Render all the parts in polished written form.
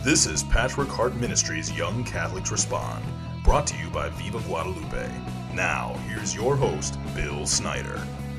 This is Patchwork Heart Ministries Young Catholics Respond, brought to you by Viva Guadalupe. Now, here's your host, Bill Snyder.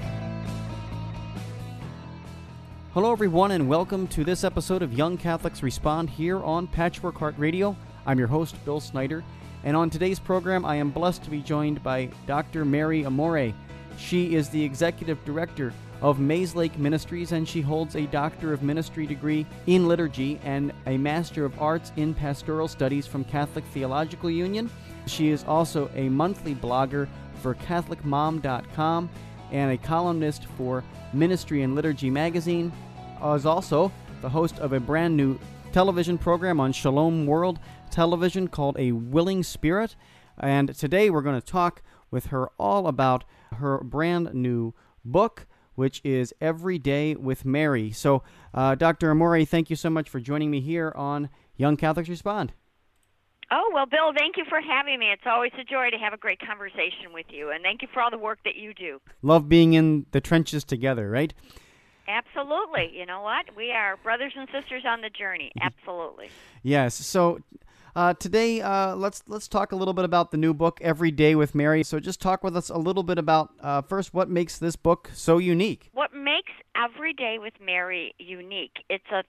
Hello, everyone, and welcome to this episode of Young Catholics Respond here on Patchwork Heart Radio. I'm your host, Bill Snyder, and on today's program, I am blessed to be joined by Dr. Mary Amore. She is the Executive Director of Maze Lake Ministries, and she holds a Doctor of Ministry degree in Liturgy and a Master of Arts in Pastoral Studies from Catholic Theological Union. She is also a monthly blogger for CatholicMom.com and a columnist for Ministry and Liturgy magazine. Is also the host of a brand new television program on Shalom World Television called A Willing Spirit. And today we're going to talk with her all about her brand new book, which is Every Day with Mary. So, Dr. Amore, thank you so much for joining me here on Young Catholics Respond. Oh, well, Bill, thank you for having me. It's always a joy to have a great conversation with you, and thank you for all the work that you do. Love being in the trenches together, right? Absolutely. You know what? We are brothers and sisters on the journey. Absolutely. Yes. So today, let's talk a little bit about the new book, Every Day with Mary. So just talk with us a little bit about, first, what makes this book so unique? What makes Every Day with Mary unique? It's a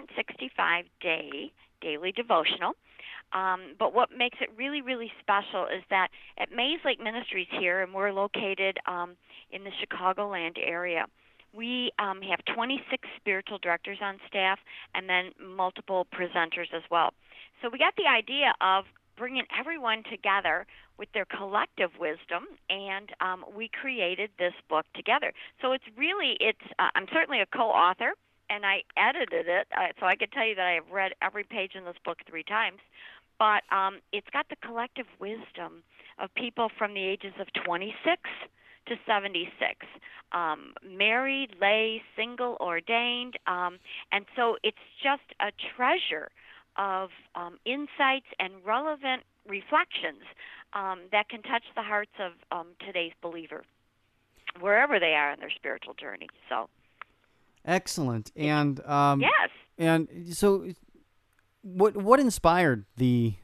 365-day daily devotional. But what makes it really, really special is that at Maze Lake Ministries here, and we're located in the Chicagoland area, we have 26 spiritual directors on staff and then multiple presenters as well. So we got the idea of bringing everyone together with their collective wisdom, and we created this book together. So I'm certainly a co-author, and I edited it, so I could tell you that I have read every page in this book 3 times. But it's got the collective wisdom of people from the ages of 26 to 76, married, lay, single, ordained, and so it's just a treasure of insights and relevant reflections that can touch the hearts of today's believer, wherever they are in their spiritual journey. So, excellent. And yes. And so, what inspired the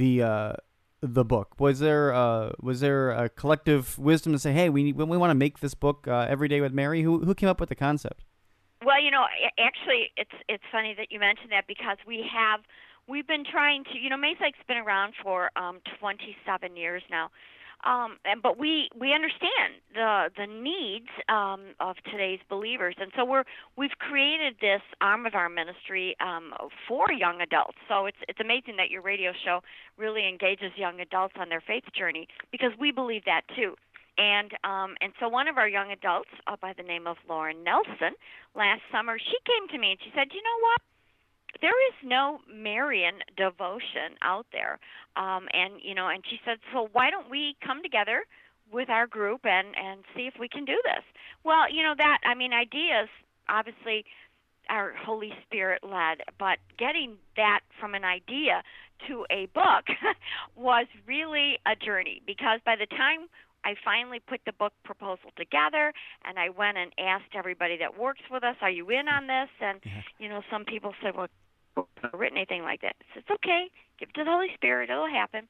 book? Was there a collective wisdom to say, hey, we want to make this book Every Day with Mary? Who came up with the concept? Well, actually, it's funny that you mentioned that, because we've been trying to, Maze Lake's been around for 27 years now. But we understand the needs of today's believers, and so we've created this arm of our ministry for young adults. So it's amazing that your radio show really engages young adults on their faith journey, because we believe that too. And so one of our young adults, by the name of Lauren Nelson, last summer, she came to me and she said, "You know what? There is no Marian devotion out there," and she said, "So why don't we come together with our group and see if we can do this?" Well, ideas obviously are Holy Spirit led, but getting that from an idea to a book was really a journey, because by the time I finally put the book proposal together, and I went and asked everybody that works with us, "Are you in on this?" And some people said, "Well, never written anything like that." It's okay. Give it to the Holy Spirit. It'll happen.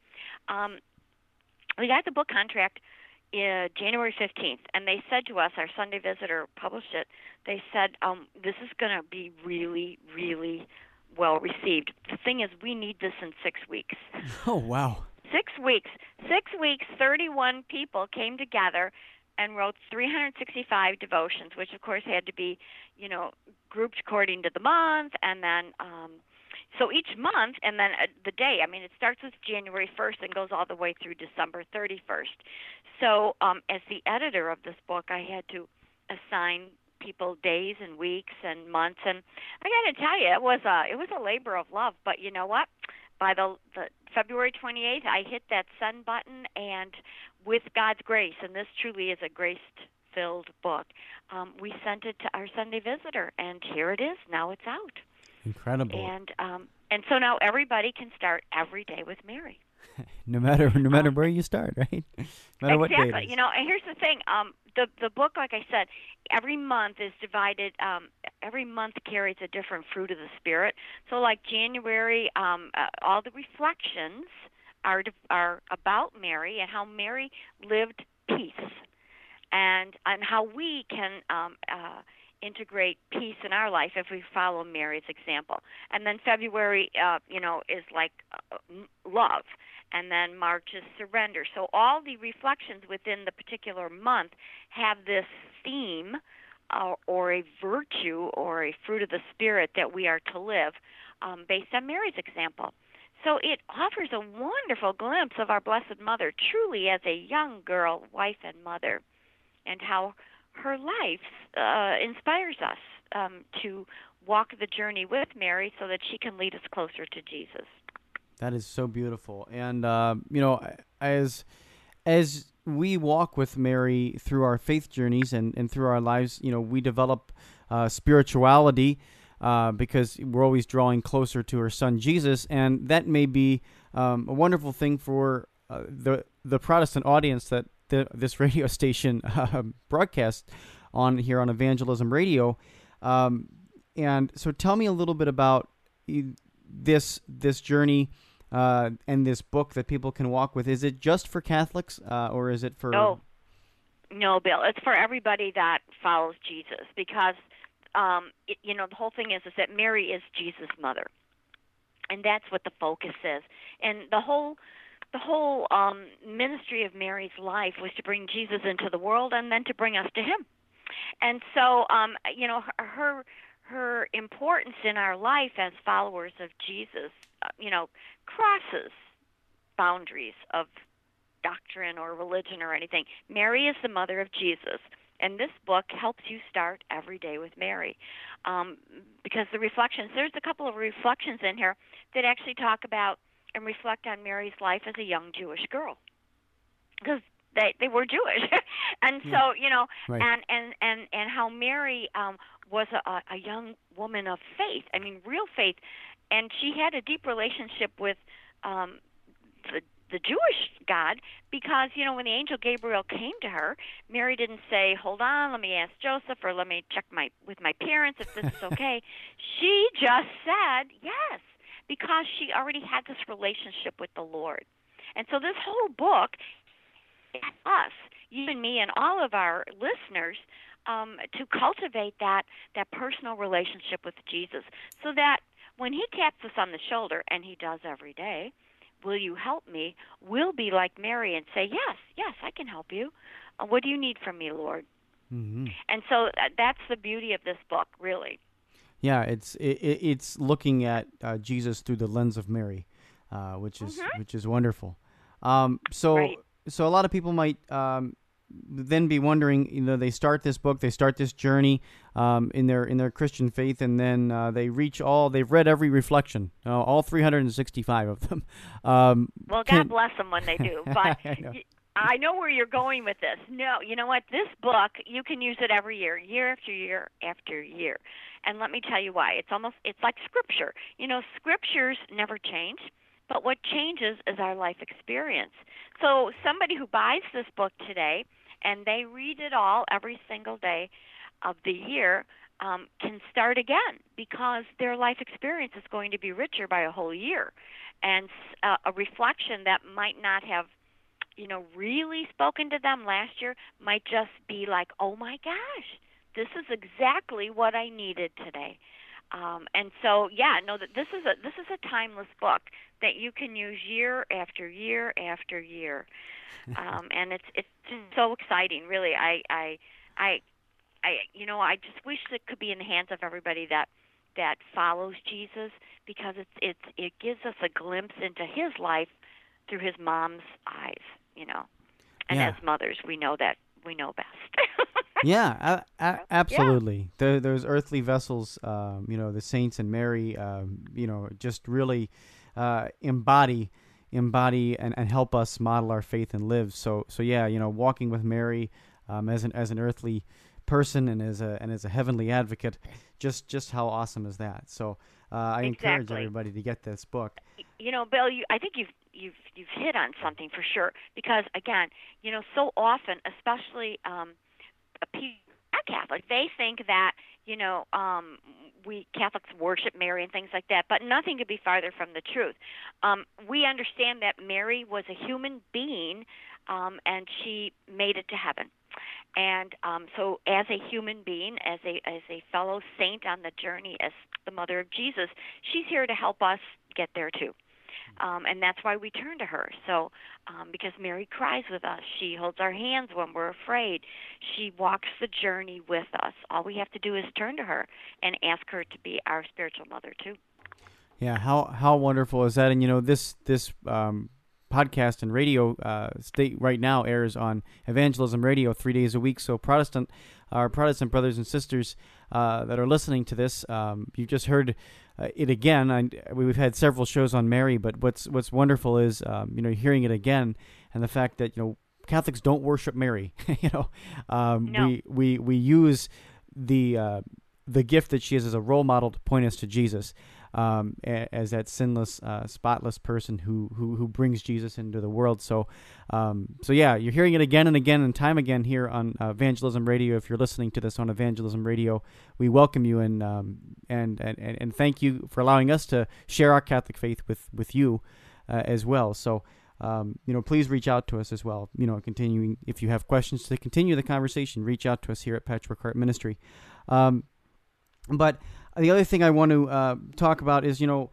We got the book contract January 15th, and they said to us, our Sunday Visitor published it, they said, this is going to be really, really well received. The thing is, we need this in 6 weeks. Oh, wow. 6 weeks. 6 weeks, 31 people came together and wrote 365 devotions, which of course had to be, grouped according to the month, and then so each month, and then the day. It starts with January 1st and goes all the way through December 31st. So as the editor of this book, I had to assign people days and weeks and months, and I got to tell you, it was a labor of love. But you know what? By the February 28th, I hit that send button, and with God's grace, and this truly is a grace-filled book, we sent it to our Sunday Visitor, and here it is. Now it's out. Incredible. And so now everybody can start Every Day with Mary. no matter where you start, right? No matter what day it is. And here's the thing. The book, like I said, every month is divided. every month carries a different fruit of the Spirit. So, like January, all the reflections are about Mary and how Mary lived peace, and how we can integrate peace in our life if we follow Mary's example. And then February, is like love, and then March is surrender. So all the reflections within the particular month have this theme or a virtue or a fruit of the Spirit that we are to live based on Mary's example. So it offers a wonderful glimpse of our Blessed Mother, truly as a young girl, wife, and mother, and how her life inspires us to walk the journey with Mary so that she can lead us closer to Jesus. That is so beautiful. And, as we walk with Mary through our faith journeys and through our lives, we develop spirituality because we're always drawing closer to her son, Jesus. And that may be a wonderful thing for the Protestant audience that this radio station broadcasts on here on Evangelism Radio. And so tell me a little bit about this journey and this book that people can walk with. Is it just for Catholics or is it for... No, Bill. It's for everybody that follows Jesus because, the whole thing is that Mary is Jesus' mother. And that's what the focus is. And the whole ministry of Mary's life was to bring Jesus into the world and then to bring us to him. And so, her importance in our life as followers of Jesus, crosses boundaries of doctrine or religion or anything. Mary is the mother of Jesus, and this book helps you start every day with Mary. Because the reflections, there's a couple of reflections in here that actually talk about and reflect on Mary's life as a young Jewish girl. Because they were Jewish. And so, right. and how Mary was a young woman of faith. I mean, real faith. And she had a deep relationship with the Jewish God because, when the angel Gabriel came to her, Mary didn't say, hold on, let me ask Joseph or let me check with my parents if this is okay. She just said yes because she already had this relationship with the Lord. And so this whole book, us, you and me and all of our listeners, to cultivate that personal relationship with Jesus so that when he taps us on the shoulder, and he does every day, will you help me? We'll be like Mary and say, yes, I can help you. What do you need from me, Lord? Mm-hmm. And so that's the beauty of this book, really. Yeah, it's looking at Jesus through the lens of Mary, which is wonderful. Right. So a lot of people might then be wondering, they start this book, they start this journey in their Christian faith, and then they've read every reflection, all 365 of them. Well, God bless them when they do, but I know where you're going with this. No, you know what? This book, you can use it every year after year after year. And let me tell you why. It's like Scripture. Scriptures never change. But what changes is our life experience. So somebody who buys this book today and they read it all every single day of the year can start again because their life experience is going to be richer by a whole year. And a reflection that might not have, really spoken to them last year might just be like, oh my gosh, this is exactly what I needed today. And so, this is a timeless book that you can use year after year after year, and it's so exciting. Really, I just wish it could be in the hands of everybody that follows Jesus because it gives us a glimpse into his life through his mom's eyes, and as mothers, we know best. Yeah, absolutely. Yeah. Those earthly vessels, the saints and Mary, just really embody and help us model our faith and live. So yeah, walking with Mary as an earthly person and as a heavenly advocate, just how awesome is that? So I encourage everybody to get this book. Bill, I think you've hit on something for sure because again, so often, especially Catholic. They think that, we Catholics worship Mary and things like that, but nothing could be farther from the truth. We understand that Mary was a human being, and she made it to heaven. And so as a human being, as a fellow saint on the journey as the mother of Jesus, she's here to help us get there too. And that's why we turn to her. So because Mary cries with us. She holds our hands when we're afraid. She walks the journey with us. All we have to do is turn to her and ask her to be our spiritual mother too. Yeah, how wonderful is that? And this podcast and radio state right now airs on Evangelism Radio 3 days a week. So our Protestant brothers and sisters that are listening to this, you just heard it again. We've had several shows on Mary, but what's wonderful is hearing it again, and the fact that Catholics don't worship Mary. No. We use the gift that she is as a role model to point us to Jesus. As that sinless, spotless person who brings Jesus into the world. So yeah, you're hearing it again and again and time again here on Evangelism Radio. If you're listening to this on Evangelism Radio, we welcome you and thank you for allowing us to share our Catholic faith with you as well. So please reach out to us as well. Continuing, if you have questions to continue the conversation, reach out to us here at Patchwork Heart Ministry. But the other thing I want to talk about is, and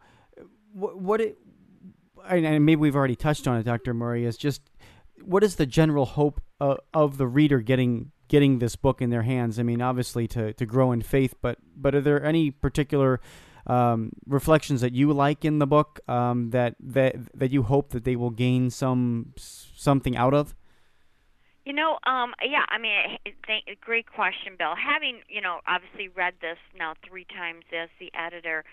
maybe we've already touched on it, Dr. Murray, is just what is the general hope of the reader getting this book in their hands? I mean, obviously to grow in faith, but are there any particular reflections that you like in the book that you hope that they will gain something out of? Great question, Bill. Having, obviously read this now 3 times as the editor,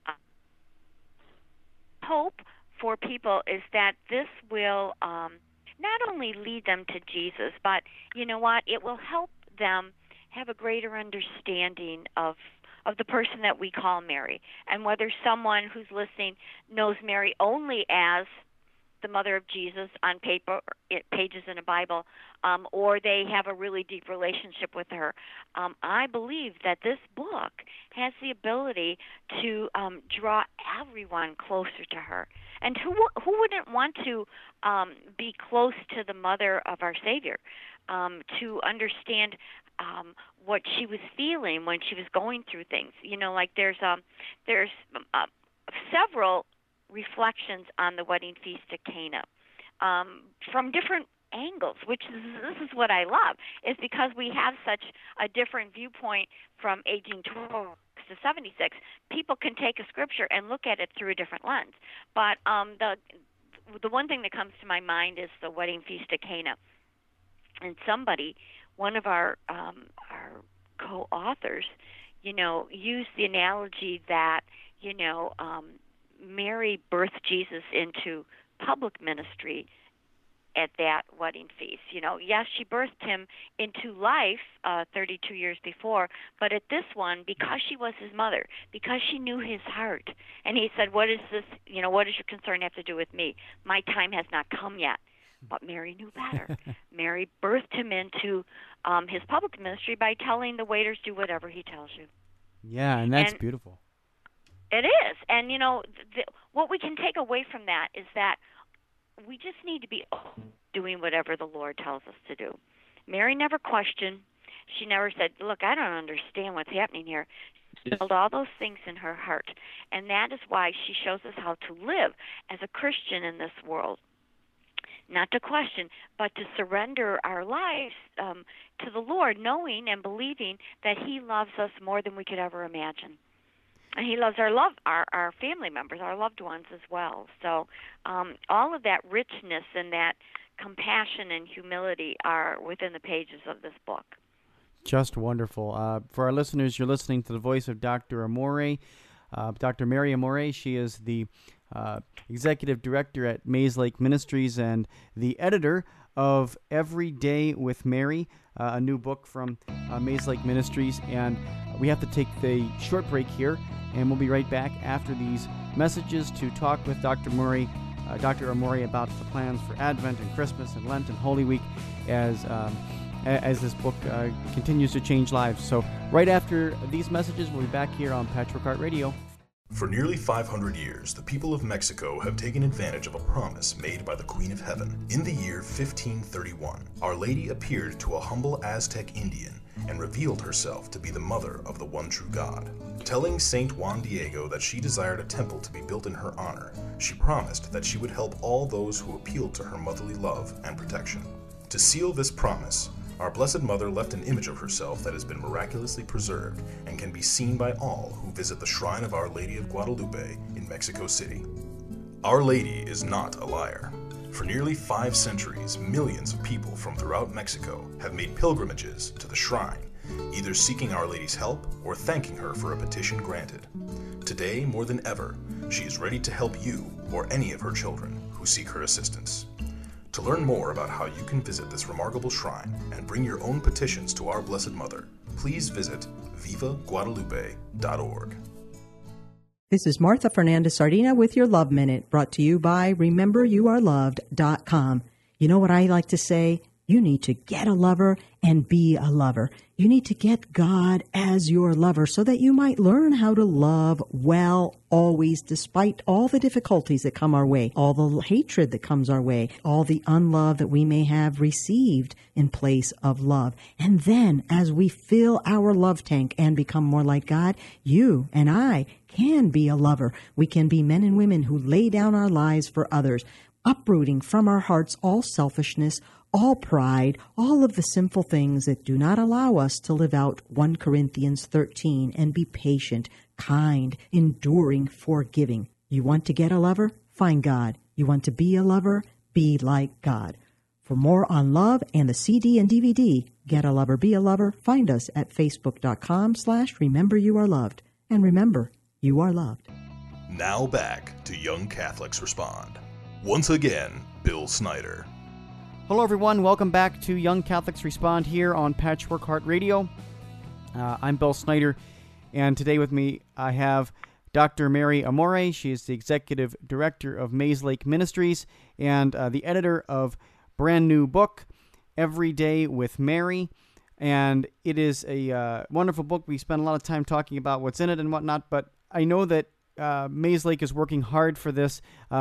hope for people is that this will not only lead them to Jesus, but you know what? It will help them have a greater understanding of the person that we call Mary, and whether someone who's listening knows Mary only as the mother of Jesus on paper, pages in a Bible, or they have a really deep relationship with her. I believe that this book has the ability to draw everyone closer to her. And who wouldn't want to be close to the mother of our Savior, to understand what she was feeling when she was going through things? There's several reflections on the wedding feast at Cana from different angles, this is what I love, is because we have such a different viewpoint from 1812 to 76. People can take a scripture and look at it through a different lens. But the one thing that comes to my mind is the wedding feast at Cana. And one of our co-authors, used the analogy that, Mary birthed Jesus into public ministry at that wedding feast. Yes, she birthed him into life 32 years before, but at this one, because she was his mother, because she knew his heart, and he said, what is this, what does your concern have to do with me? My time has not come yet. But Mary knew better. Mary birthed him into his public ministry by telling the waiters, do whatever he tells you. Yeah, and that's beautiful. It is. And, what we can take away from that is that we just need to be doing whatever the Lord tells us to do. Mary never questioned. She never said, look, I don't understand what's happening here. She held all those things in her heart. And that is why she shows us how to live as a Christian in this world. Not to question, but to surrender our lives to the Lord, knowing and believing that He loves us more than we could ever imagine. And He loves our family members, our loved ones as well. So all of that richness and that compassion and humility are within the pages of this book. Just wonderful. For our listeners, you're listening to the voice of Dr. Amore, Dr. Mary Amore. She is the executive director at Maze Lake Ministries and the editor of Every Day with Mary, a new book from Maze Lake Ministries. And we have to take the short break here, and we'll be right back after these messages to talk with Dr. Amore about the plans for Advent and Christmas and Lent and Holy Week as as this book continues to change lives. So right after these messages, we'll be back here on Patchwork Heart Radio. For nearly 500 years, the people of Mexico have taken advantage of a promise made by the Queen of Heaven. In the year 1531, Our Lady appeared to a humble Aztec Indian and revealed herself to be the mother of the one true God. Telling Saint Juan Diego that she desired a temple to be built in her honor, she promised that she would help all those who appealed to her motherly love and protection. To seal this promise, our Blessed Mother left an image of herself that has been miraculously preserved and can be seen by all who visit the shrine of Our Lady of Guadalupe in Mexico City. Our Lady is not a liar. For nearly 5 centuries, millions of people from throughout Mexico have made pilgrimages to the shrine, either seeking Our Lady's help or thanking her for a petition granted. Today, more than ever, she is ready to help you or any of her children who seek her assistance. To learn more about how you can visit this remarkable shrine and bring your own petitions to our Blessed Mother, please visit vivaguadalupe.org. This is Martha Fernandez Sardina with your Love Minute, brought to you by RememberYouAreLoved.com. You know what I like to say? You need to get a lover and be a lover. You need to get God as your lover so that you might learn how to love well always, despite all the difficulties that come our way, all the hatred that comes our way, all the unlove that we may have received in place of love. And then as we fill our love tank and become more like God, you and I can be a lover. We can be men and women who lay down our lives for others, uprooting from our hearts all selfishness, all pride, all of the sinful things that do not allow us to live out 1 Corinthians 13 and be patient, kind, enduring, forgiving. You want to get a lover? Find God. You want to be a lover? Be like God. For more on love and the CD and DVD, Get a Lover, Be a Lover, find us at facebook.com/RememberYouAreLoved. And remember, you are loved. Now back to Young Catholics Respond. Once again, Bill Snyder. Hello, everyone. Welcome back to Young Catholics Respond here on Patchwork Heart Radio. I'm Bill Snyder, and today with me I have Dr. Mary Amore. She is the Executive Director of Maze Lake Ministries and the editor of brand new book, Every Day with Mary. And it is a wonderful book. We spent a lot of time talking about what's in it and whatnot, but I know that Maze Lake is working hard for this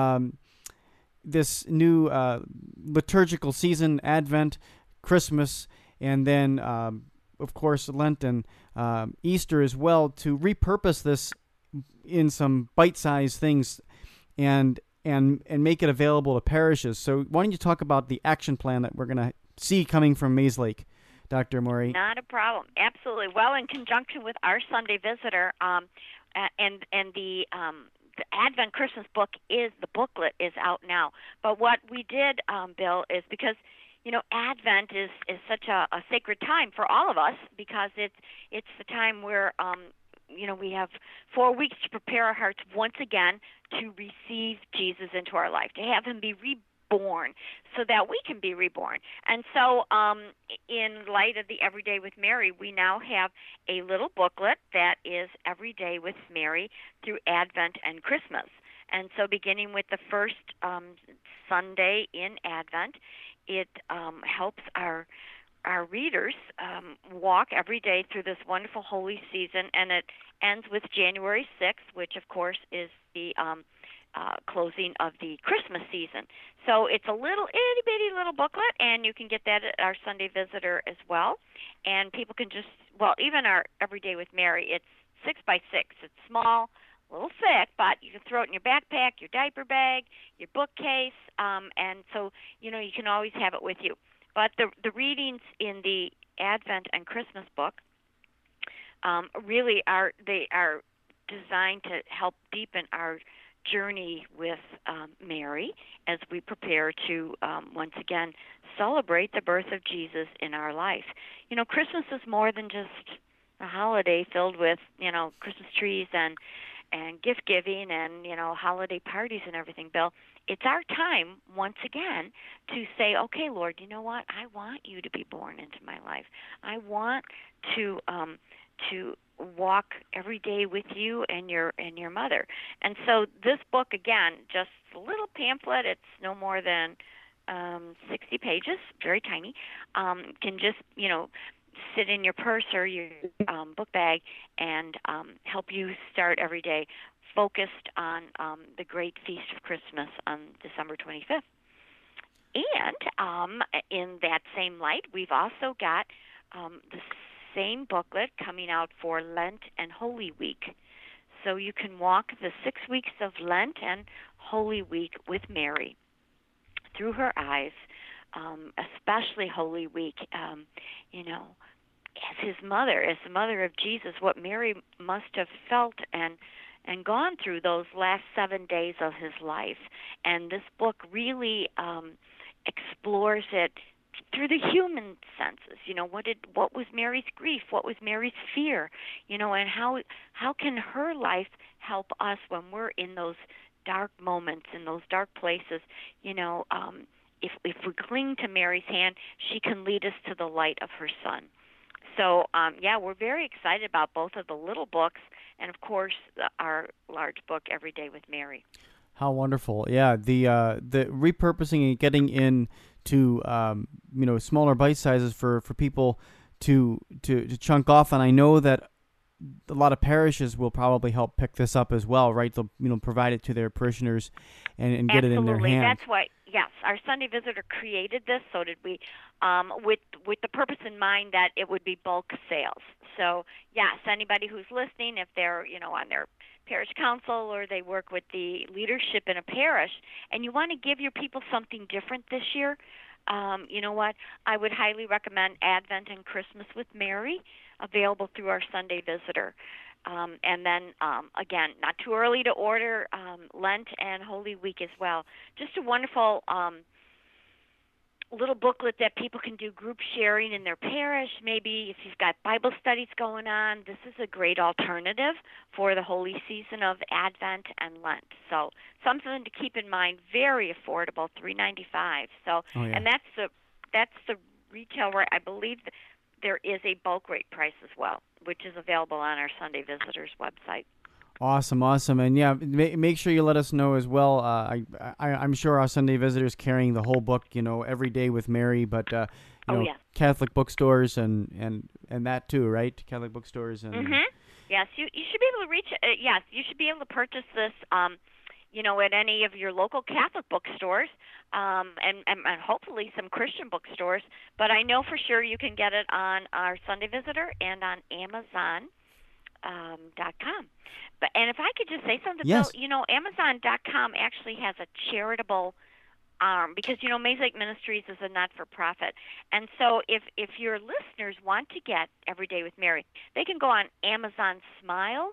this new liturgical season, Advent, Christmas, and then, of course, Lent and Easter as well, to repurpose this in some bite-sized things and make it available to parishes. So why don't you talk about the action plan that we're going to see coming from Maze Lake, Dr. Maury? Not a problem. Absolutely. Well, in conjunction with our Sunday Visitor and the Advent Christmas book, the booklet is out now. But what we did, Bill, is because Advent is such a sacred time for all of us, because it's the time where we have 4 weeks to prepare our hearts once again to receive Jesus into our life, to have him be reborn so that we can be reborn. And so in light of the Everyday with Mary, we now have a little booklet that is Everyday with Mary through Advent and Christmas. And so beginning with the first Sunday in Advent, it helps our readers walk every day through this wonderful holy season, and it ends with January 6th, which of course is the closing of the Christmas season. So it's a little itty-bitty little booklet, and you can get that at our Sunday Visitor as well. And people can even our Everyday with Mary, it's 6 by 6. It's small, a little thick, but you can throw it in your backpack, your diaper bag, your bookcase, and so you can always have it with you. But the readings in the Advent and Christmas book really are designed to help deepen our journey with Mary as we prepare to once again celebrate the birth of Jesus in our life. Christmas is more than just a holiday filled with Christmas trees and gift giving and holiday parties and everything, Bill. It's our time once again to say, okay, Lord, you know what? I want you to be born into my life. I want to walk every day with you and your mother. And so this book, again, just a little pamphlet. It's no more than 60 pages, very tiny. Can just, sit in your purse or your book bag and help you start every day focused on the great feast of Christmas on December 25th. And in that same light, we've also got the same booklet coming out for Lent and Holy Week. So you can walk the 6 weeks of Lent and Holy Week with Mary through her eyes, especially Holy Week, as his mother, as the mother of Jesus, what Mary must have felt and gone through those last 7 days of his life. And this book really explores it through the human senses. What was Mary's grief? What was Mary's fear? And how can her life help us when we're in those dark moments, in those dark places? If we cling to Mary's hand, she can lead us to the light of her Son. So, we're very excited about both of the little books and, of course, our large book, Every Day with Mary. How wonderful! Yeah, the repurposing and getting into smaller bite sizes for people to chunk off, and I know that a lot of parishes will probably help pick this up as well, right? They'll provide it to their parishioners and get Absolutely. it in their hands. That's why, yes, our Sunday Visitor created this. So did we, with the purpose in mind that it would be bulk sales. So yes, anybody who's listening, if they're on their parish council or they work with the leadership in a parish, and you want to give your people something different this year, you know what? I would highly recommend Advent and Christmas with Mary, available through our Sunday Visitor. And then, again, not too early to order Lent and Holy Week as well. Just a wonderful little booklet that people can do group sharing in their parish. Maybe if you've got Bible studies going on, this is a great alternative for the holy season of Advent and Lent. So something to keep in mind. Very affordable, $3.95. So, oh, yeah. And that's the retail rate. I believe there is a bulk rate price as well, which is available on our Sunday Visitors website. Awesome, and yeah, make sure you let us know as well. I'm sure our Sunday Visitors carrying the whole book, Every Day with Mary, but yeah. Catholic bookstores and that too, right? Catholic bookstores and yes, you should be able to reach. Yes, you should be able to purchase this. At any of your local Catholic bookstores, and hopefully some Christian bookstores. But I know for sure you can get it on our Sunday Visitor and on Amazon. .com. And if I could just say something, yes. Bill, Amazon.com actually has a charitable arm because, Maze Lake Ministries is a not-for-profit. And so if your listeners want to get Every Day with Mary, they can go on AmazonSmile.com,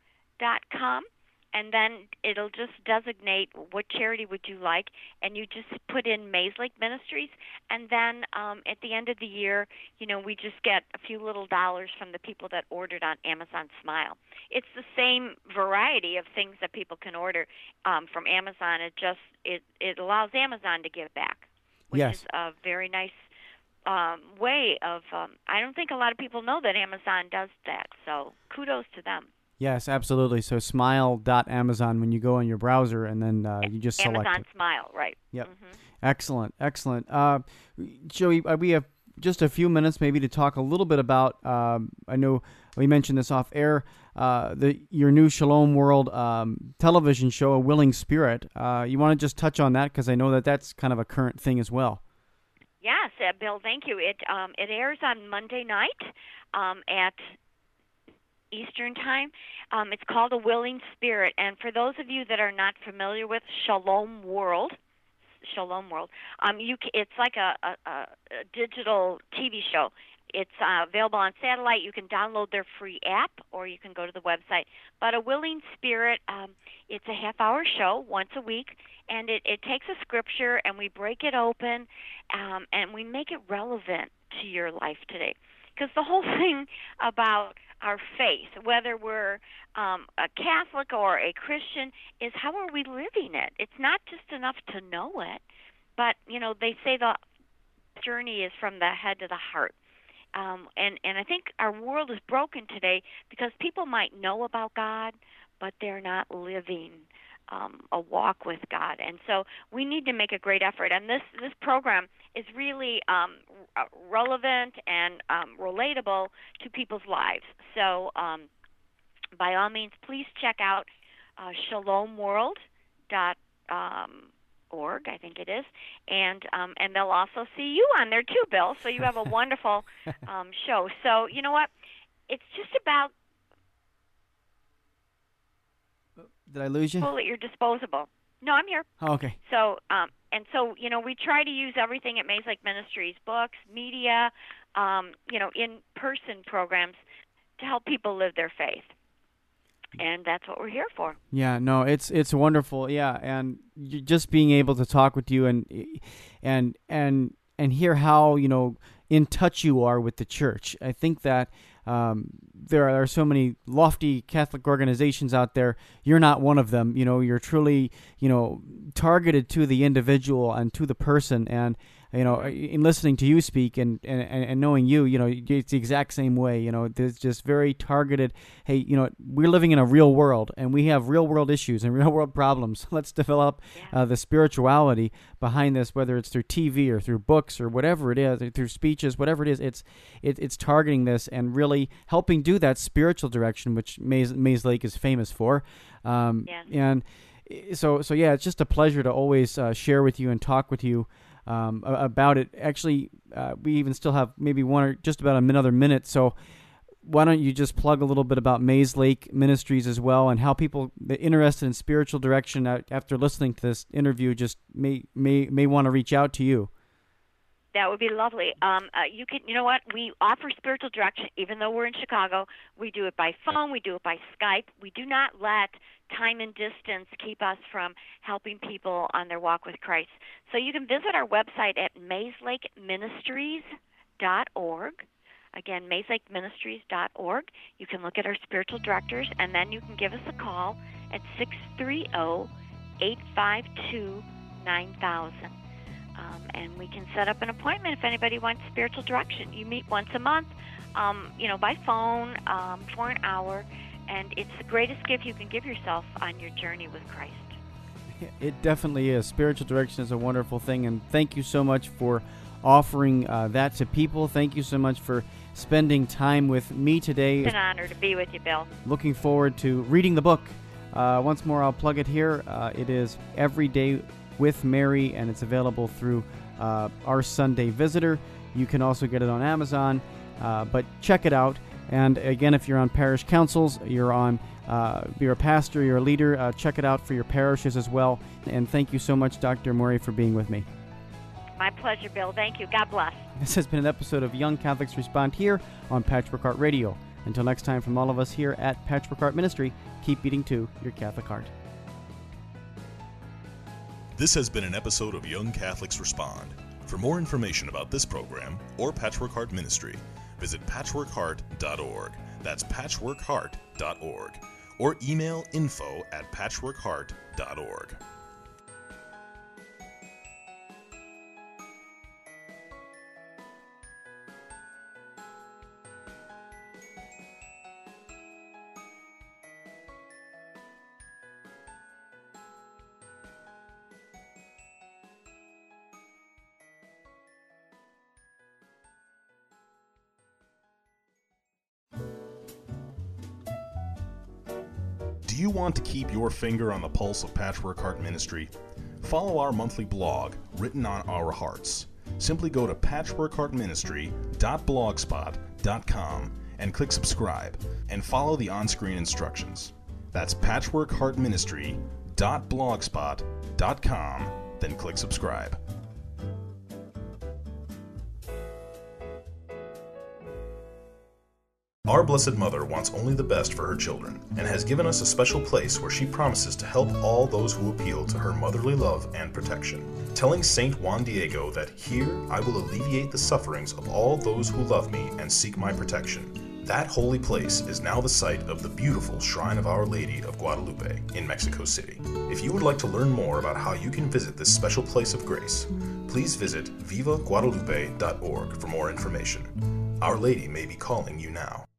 and then it'll just designate what charity would you like, and you just put in Maze Lake Ministries, and then at the end of the year, we just get a few little dollars from the people that ordered on Amazon Smile. It's the same variety of things that people can order from Amazon. It allows Amazon to give back, which yes. is a very nice way of. I don't think a lot of people know that Amazon does that, so kudos to them. Yes, absolutely. So smile.amazon when you go on your browser, and then you just select Amazon it. Smile, right. Yep. Mm-hmm. Excellent. Joey, we have just a few minutes maybe to talk a little bit about, I know we mentioned this off air, your new Shalom World television show, A Willing Spirit. You want to just touch on that? Because I know that's kind of a current thing as well. Yes, Bill, thank you. It airs on Monday night at Eastern Time. It's called A Willing Spirit. And for those of you that are not familiar with Shalom World, it's like a digital TV show. It's available on satellite. You can download their free app, or you can go to the website. But A Willing Spirit, it's a half-hour show once a week, and it takes a scripture, and we break it open, and we make it relevant to your life today. Because the whole thing about our faith, whether we're a Catholic or a Christian, is how are we living it? It's not just enough to know it, but, they say the journey is from the head to the heart. And I think our world is broken today because people might know about God, but they're not living a walk with God. And so we need to make a great effort. And this program is really relevant and relatable to people's lives. So by all means, please check out shalomworld.org, I think it is, and they'll also see you on there too, Bill. So you have a wonderful show. So you know what? It's just about. Did I lose you? At your disposal. No, I'm here. Oh, okay. So we try to use everything at Maze Lake Ministries, books, media, in-person programs to help people live their faith. And that's what we're here for. Yeah, no, it's wonderful. Yeah, and just being able to talk with you and hear how in touch you are with the church. I think that there are so many lofty Catholic organizations out there. You're not one of them. You're truly targeted to the individual and to the person. And in listening to you speak and knowing you, it's the exact same way. There's just very targeted. Hey, we're living in a real world, and we have real world issues and real world problems. Let's develop the spirituality behind this, whether it's through TV or through books or whatever it is, through speeches, whatever it is. It's targeting this and really helping do that spiritual direction, which Maze Lake is famous for. And so yeah, it's just a pleasure to always share with you and talk with you about it. Actually, we even still have maybe just about another minute. So why don't you just plug a little bit about Maze Lake Ministries as well, and how people interested in spiritual direction after listening to this interview just may want to reach out to you. That would be lovely. You know what? We offer spiritual direction, even though we're in Chicago. We do it by phone. We do it by Skype. We do not let time and distance keep us from helping people on their walk with Christ. So you can visit our website at mazelakeministries.org. Again, mazelakeministries.org. You can look at our spiritual directors, and then you can give us a call at 630-852-9000. And we can set up an appointment if anybody wants spiritual direction. You meet once a month, by phone for an hour, and it's the greatest gift you can give yourself on your journey with Christ. It definitely is. Spiritual direction is a wonderful thing, and thank you so much for offering that to people. Thank you so much for spending time with me today. It's an honor to be with you, Bill. Looking forward to reading the book. Once more, I'll plug it here. It is Every Day with Mary, and it's available through Our Sunday Visitor. You can also get it on Amazon, but check it out. And again, if you're on parish councils, you're a pastor, you're a leader, check it out for your parishes as well. And thank you so much, Dr. Murray, for being with me. My pleasure, Bill. Thank you. God bless. This has been an episode of Young Catholics Respond here on Patchwork Heart Radio. Until next time, from all of us here at Patchwork Heart Ministry, keep beating to your Catholic heart. This has been an episode of Young Catholics Respond. For more information about this program or Patchwork Heart Ministry, visit patchworkheart.org. That's patchworkheart.org. Or email info@patchworkheart.org. Do you want to keep your finger on the pulse of Patchwork Heart Ministry? Follow our monthly blog, Written on Our Hearts. Simply go to patchworkheartministry.blogspot.com and click subscribe, and follow the on-screen instructions. That's patchworkheartministry.blogspot.com, then click subscribe. Our Blessed Mother wants only the best for her children, and has given us a special place where she promises to help all those who appeal to her motherly love and protection. Telling Saint Juan Diego that, "Here I will alleviate the sufferings of all those who love me and seek my protection." That holy place is now the site of the beautiful Shrine of Our Lady of Guadalupe in Mexico City. If you would like to learn more about how you can visit this special place of grace, please visit vivaguadalupe.org for more information. Our Lady may be calling you now.